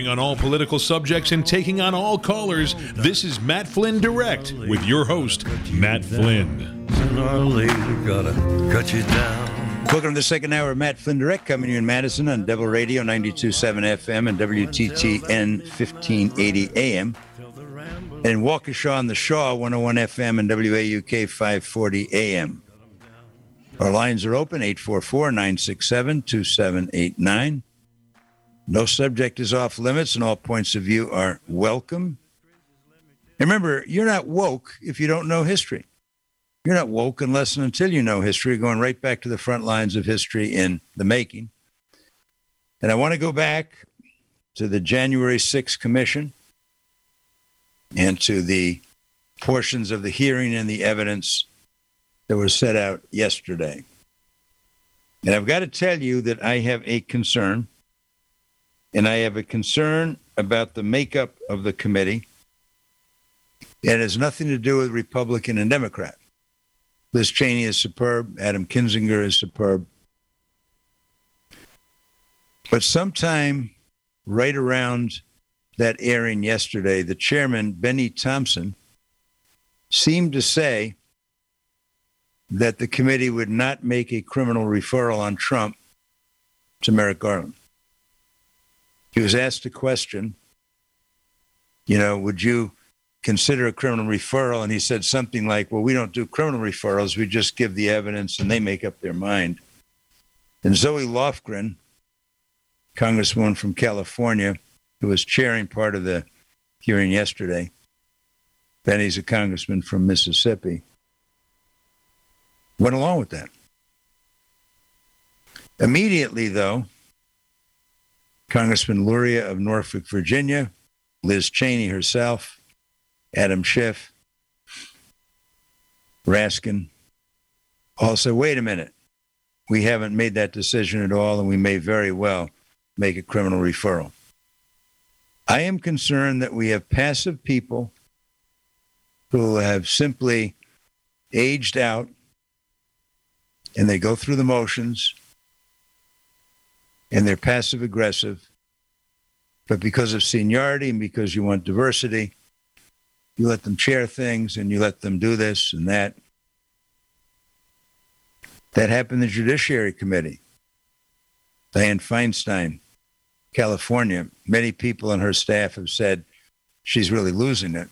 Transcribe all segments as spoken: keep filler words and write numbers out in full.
on all political subjects and taking on all callers, this is Matt Flynn Direct with your host, Matt Flynn. Welcome to the second hour of Matt Flynn Direct, coming to you in Madison on Devil Radio ninety-two point seven F M and W T T N fifteen eighty A M. And in Waukesha on the Shaw, one oh one F M and W A U K five forty A M. Our lines are open, eight four four, nine six seven, two seven eight nine. No subject is off limits, and all points of view are welcome. And remember, you're not woke if you don't know history. You're not woke unless and until you know history, going right back to the front lines of history in the making. And I want to go back to the January sixth Commission and to the portions of the hearing and the evidence that was set out yesterday. And I've got to tell you that I have a concern, and I have a concern about the makeup of the committee. It has nothing to do with Republican and Democrat. Liz Cheney is superb. Adam Kinzinger is superb. But sometime right around that airing yesterday, the chairman, Benny Thompson, seemed to say that the committee would not make a criminal referral on Trump to Merrick Garland. He was asked a question, you know, would you consider a criminal referral? And he said something like, well, we don't do criminal referrals. We just give the evidence and they make up their mind. And Zoe Lofgren, Congresswoman from California, who was chairing part of the hearing yesterday, Benny's a congressman from Mississippi, went along with that. Immediately, though, Congressman Luria of Norfolk, Virginia, Liz Cheney herself, Adam Schiff, Raskin, all said, wait a minute, we haven't made that decision at all, and we may very well make a criminal referral. I am concerned that we have passive people who have simply aged out, and they go through the motions, and they're passive aggressive, but because of seniority and because you want diversity, you let them chair things and you let them do this and that. That happened in the Judiciary Committee. Dianne Feinstein, California, many people on her staff have said she's really losing it.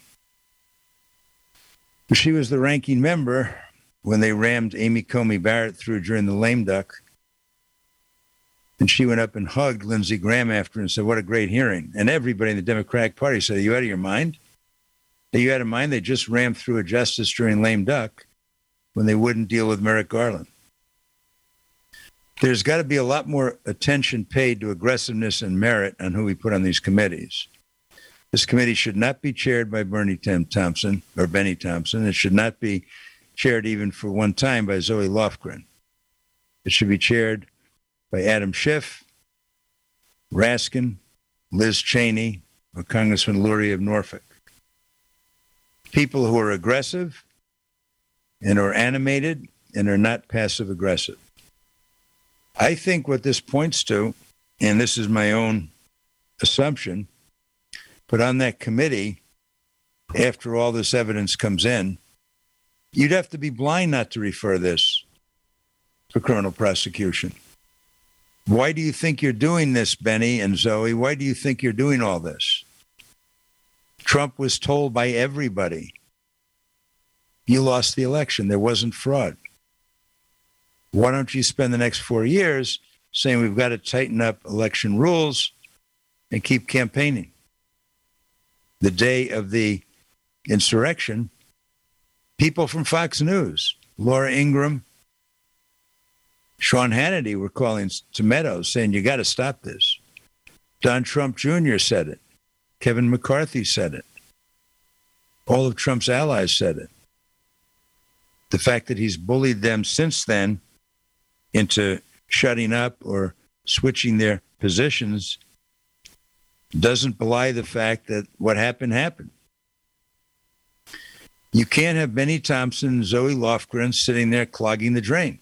But she was the ranking member when they rammed Amy Coney Barrett through during the lame duck. And she went up and hugged Lindsey Graham after and said, what a great hearing. And everybody in the Democratic Party said, are you out of your mind? Are you out of mind? They just rammed through a justice during lame duck when they wouldn't deal with Merrick Garland. There's got to be a lot more attention paid to aggressiveness and merit on who we put on these committees. This committee should not be chaired by Bernie Tim Thompson or Benny Thompson. It should not be chaired even for one time by Zoe Lofgren. It should be chaired by Adam Schiff, Raskin, Liz Cheney, or Congressman Luria of Norfolk. People who are aggressive and are animated and are not passive aggressive. I think what this points to, and this is my own assumption, but on that committee, after all this evidence comes in, you'd have to be blind not to refer this for criminal prosecution. Why do you think you're doing this, Benny and Zoe? Why do you think you're doing all this? Trump was told by everybody, you lost the election. There wasn't fraud. Why don't you spend the next four years saying we've got to tighten up election rules and keep campaigning? The day of the insurrection, people from Fox News, Laura Ingraham, Sean Hannity were calling to Meadows saying, you got to stop this. Don Trump Junior said it. Kevin McCarthy said it. All of Trump's allies said it. The fact that he's bullied them since then into shutting up or switching their positions doesn't belie the fact that what happened, happened. You can't have Benny Thompson and Zoe Lofgren sitting there clogging the drain.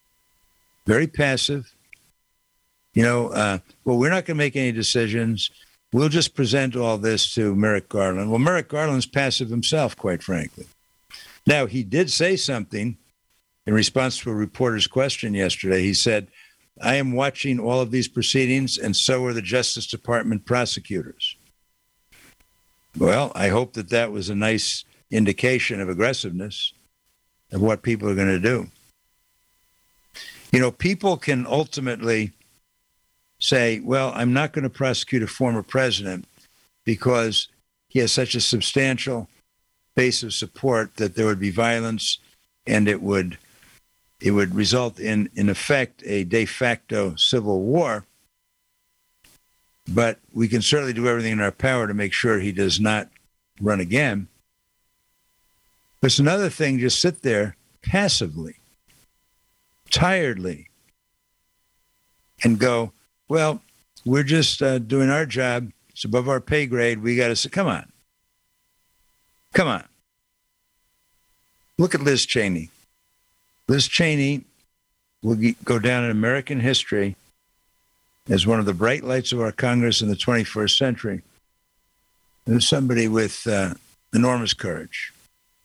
Very passive. You know, uh, well, we're not going to make any decisions. we'll just present all this to Merrick Garland. Well, Merrick Garland's passive himself, quite frankly. Now, he did say something in response to a reporter's question yesterday. He said, I am watching all of these proceedings, and so are the Justice Department prosecutors. Well, I hope that that was a nice indication of aggressiveness of what people are going to do. You know, people can ultimately say, well, I'm not going to prosecute a former president because he has such a substantial base of support that there would be violence and it would it would result in, in effect, a de facto civil war. But we can certainly do everything in our power to make sure he does not run again. It's another thing, just sit there passively, tiredly, and go, well, we're just uh, doing our job. It's above our pay grade. We got to say, come on. Come on. Look at Liz Cheney. Liz Cheney will go down in American history as one of the bright lights of our Congress in the twenty-first century. There's somebody with uh, enormous courage,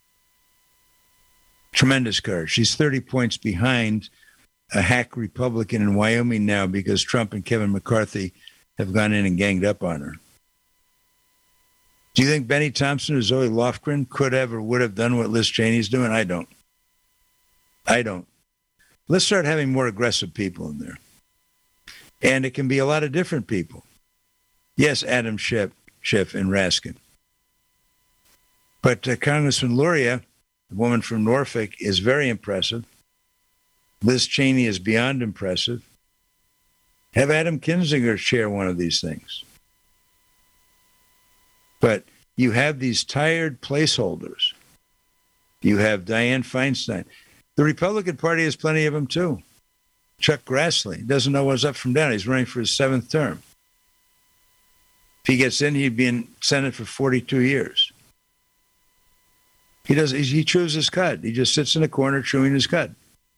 tremendous courage. She's thirty points behind a hack Republican in Wyoming now because Trump and Kevin McCarthy have gone in and ganged up on her. Do you think Benny Thompson or Zoe Lofgren could have or would have done what Liz Cheney's doing? I don't. I don't. Let's start having more aggressive people in there. And it can be a lot of different people. Yes, Adam Schiff, Schiff and Raskin. But uh, Congressman Luria, the woman from Norfolk, is very impressive. Liz Cheney is beyond impressive. Have Adam Kinzinger chair one of these things. But you have these tired placeholders. You have Dianne Feinstein. The Republican Party has plenty of them, too. Chuck Grassley doesn't know what's up from down. He's running for his seventh term. If he gets in, he'd be in Senate for forty-two years. He does. He chews his cud. He just sits in a corner chewing his cud.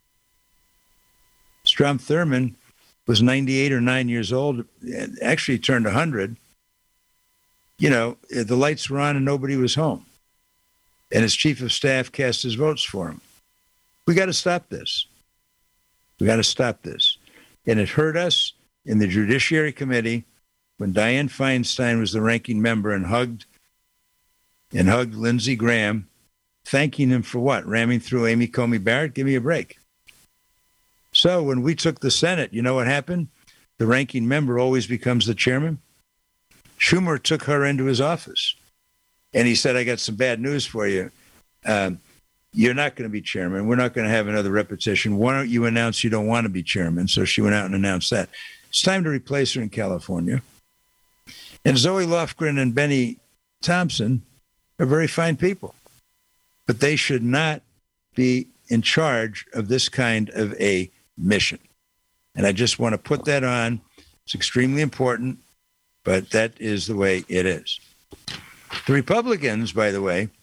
Strom Thurmond was ninety-eight or nine years old. Actually turned one hundred. You know, the lights were on and nobody was home. And his chief of staff cast his votes for him. We got to stop this. We got to stop this. And it hurt us in the Judiciary Committee when Dianne Feinstein was the ranking member and hugged and hugged Lindsey Graham, thanking him for what? Ramming through Amy Coney Barrett? Give me a break. So when we took the Senate, you know what happened? The ranking member always becomes the chairman. Schumer took her into his office. And he said, I got some bad news for you. Um, you're not going to be chairman. We're not going to have another repetition. Why don't you announce you don't want to be chairman? So she went out and announced that. It's time to replace her in California. And Zoe Lofgren and Benny Thompson are very fine people. But they should not be in charge of this kind of a mission. And I just want to put that on. It's extremely important, but that is the way it is. The Republicans, by the way,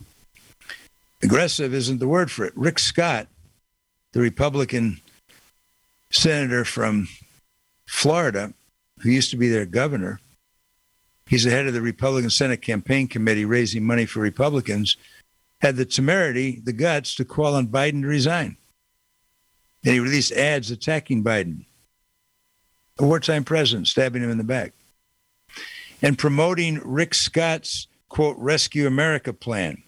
aggressive isn't the word for it. Rick Scott, the Republican senator from Florida, who used to be their governor, he's the head of the Republican Senate Campaign Committee raising money for Republicans, had the temerity, the guts, to call on Biden to resign. And he released ads attacking Biden, a wartime president, stabbing him in the back, and promoting Rick Scott's, quote, Rescue America plan.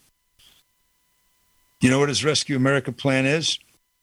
You know what his Rescue America plan is?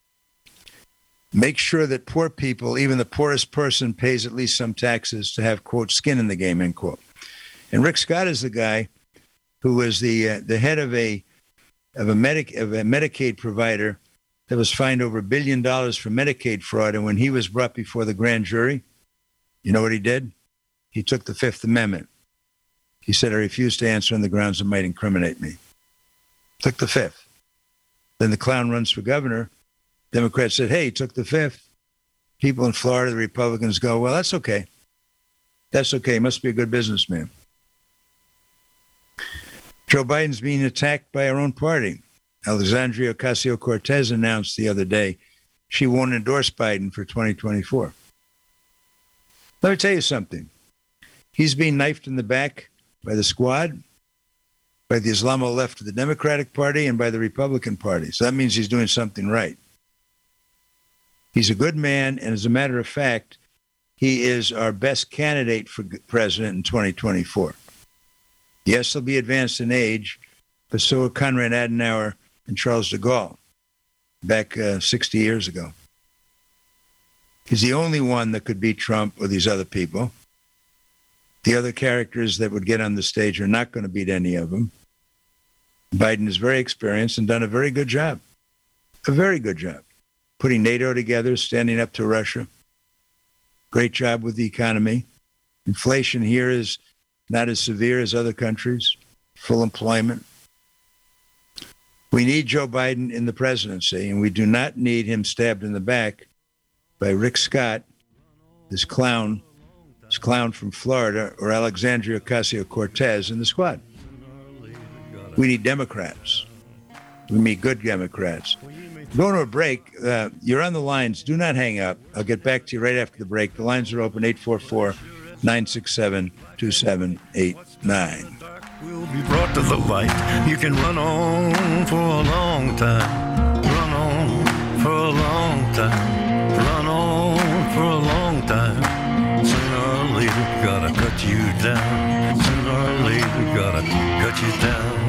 Make sure that poor people, even the poorest person, pays at least some taxes to have, quote, skin in the game, end quote. And Rick Scott is the guy who was the uh, the head of a of a medic of a Medicaid provider that was fined over a billion dollars for Medicaid fraud. And when he was brought before the grand jury, you know what he did? He took the Fifth Amendment. He said, I refuse to answer on the grounds that might incriminate me. Took the Fifth. Then the clown runs for governor. Democrats said, hey, he took the Fifth. People in Florida, the Republicans go, well, that's okay. That's okay. He must be a good businessman. Joe Biden's being attacked by our own party. Alexandria Ocasio-Cortez announced the other day she won't endorse Biden for twenty twenty-four. Let me tell you something. He's being knifed in the back by the Squad, by the Islamo left of the Democratic Party, and by the Republican Party. So that means he's doing something right. He's a good man, and as a matter of fact, he is our best candidate for president in twenty twenty-four. Yes, he'll be advanced in age, but so are Konrad Adenauer and Charles de Gaulle back uh, sixty years ago. He's the only one that could beat Trump or these other people. The other characters that would get on the stage are not going to beat any of them. Biden is very experienced and done a very good job. A very good job. Putting NATO together, standing up to Russia. Great job with the economy. Inflation here is not as severe as other countries. Full employment. We need Joe Biden in the presidency, and we do not need him stabbed in the back by Rick Scott, this clown, this clown from Florida, or Alexandria Ocasio-Cortez in the Squad. We need Democrats. We need good Democrats. Going to a break. Uh, you're on the lines. Do not hang up. I'll get back to you right after the break. The lines are open, eight four four, nine six seven, two seven eight nine. Will be brought to the light. You can run on for a long time. Run on for a long time. Run on for a long time. Sooner or later, gotta cut you down. Sooner or later, gotta cut you down.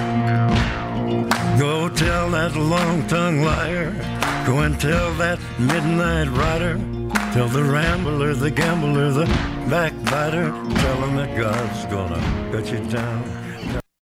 Go tell that long-tongued liar. Go and tell that midnight rider. Tell the rambler, the gambler, the backbiter. Tell him that God's gonna cut you down.